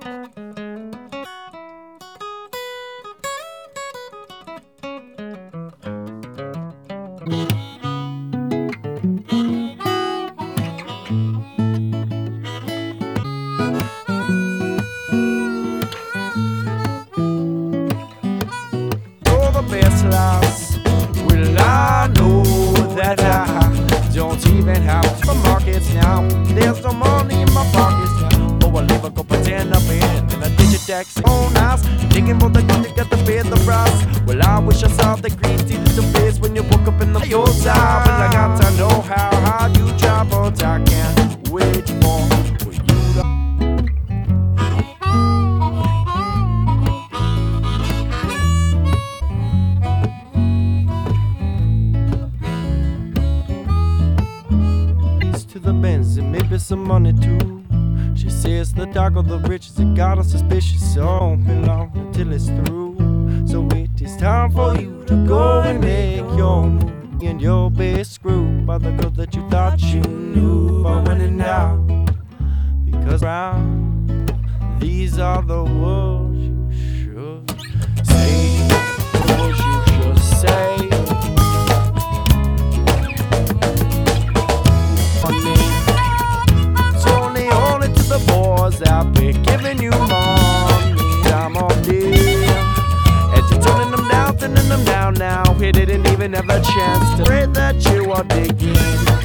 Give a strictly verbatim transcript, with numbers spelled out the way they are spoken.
Well, I know that I don't even have the markets now. There's no money in my pockets now. Oh, I live a go pretend I'm in in a digitex on house, digging for the good to get the pay the price. Well, I wish I saw the green tea to the face when you woke up in the old time. But I got to know how hard you try, but I can't wait for for you to. To the Benz and maybe some money too. She says the dark of the riches it got her suspicious, so I won't be long until it's through. So it is time for you to go and make your move, and you'll be screwed by the girl that you thought you knew. But when in doubt, because round, these are the words you should say. The words you should say. I'll be giving you money, I'm on deal. As you're turning them down, turning them down now. He didn't even have a chance to pray that you are digging.